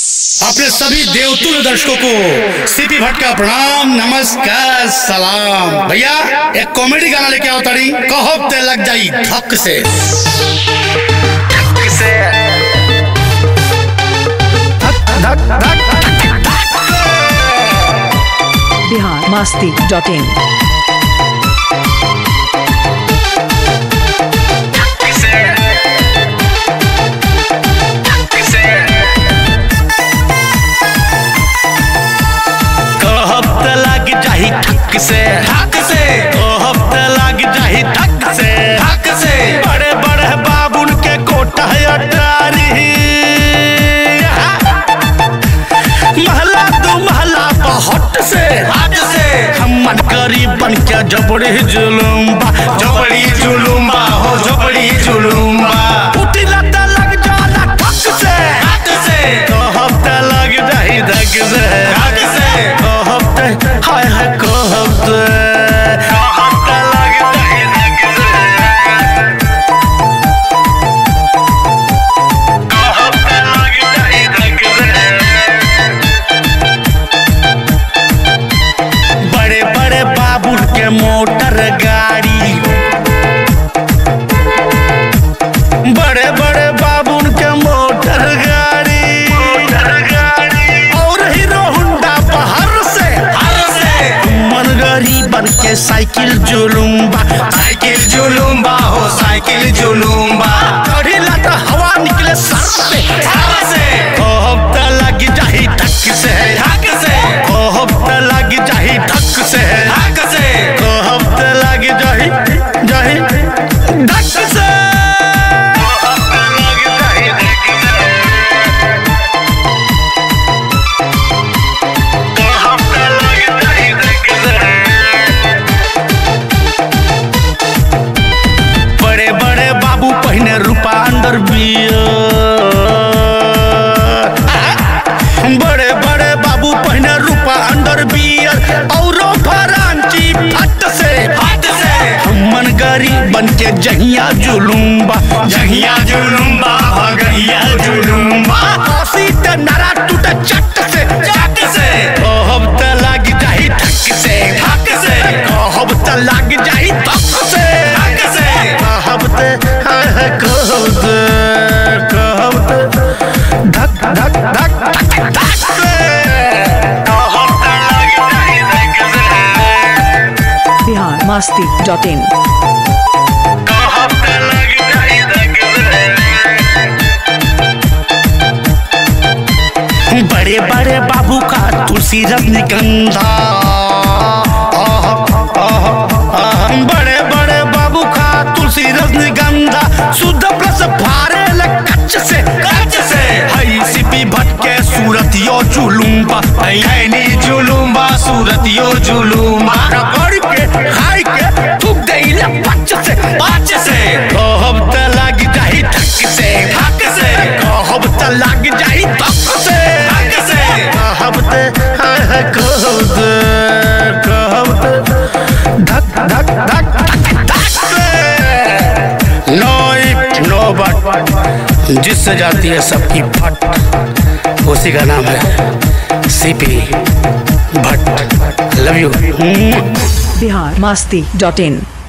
अपने सभी देवतुल्य दर्शकों को सीपी भट्ट का प्रणाम, नमस्कार, सलाम। भैया एक कॉमेडी गाना लेके आओ ताड़ी, कहो ते लग जाई धक से। biharmasti.in ठक से ओ हफ्ते लग जाही ठक से बड़े बड़े बाबुन के कोटा अटारी महला दो महला बहुत से हम मन करी बन के जबड़ी जुलुम्बा हो जबड़ी जुलुम्बा उठी लता लग जाला ठक से ओ हफ्ते लग जाही धक से ओ हफ्ते हाय हाय को हफ्ते लग जाही धक से ओ हफ्ते लग जाही धक से बड़े बड़े बाबुल के मोटर गाड़ी बड़े बड़े बाबुल के मोटर गाड़ी और हीरो हुंडा बाहर से मन गरीबन के साइकिल जुलुम्बा हो साइकिल जुलुम्बा कड़ी लता हवा निकले सर से ओ हफ्ता लग जाही धक से ओ हफ्ता लग जाही धक से ओ हफ्ता लग जाही धक से बड़े बड़े बाबू पहने रूपा अंडर बड़े बड़े बाबू पहने रूपा अंडर बियर और फरांची फट से मन गरीब बन के जहिया जुलुम्बा गहिया जुलुम्बा सीट नरा टूटे चट से ओ हफ्ता लग जाही धक से ओ हफ्ता लग जाही धक से हफ्ते धक से biharmasti.in बड़े बड़े बाबू का तुलसी रजनीगंधा बड़े बड़े बाबू का तुलसी रजनीगंधा शुद्ध प्लस भारे कच्च से हई सीपी भट्ट के सूरत यो जुलुम्बा जुलुम्बा सूरत यो जुलुम्बा रगड़ के खाई के थूक देइला पच से ओ हफ्ता लग जाही धक से ओ हफ्ता लग जाही धक से हफ्ते धक से नो बट जिससे जाती है सबकी फट, उसी का नाम है सीपी भट्ट। Love you. biharmasti.in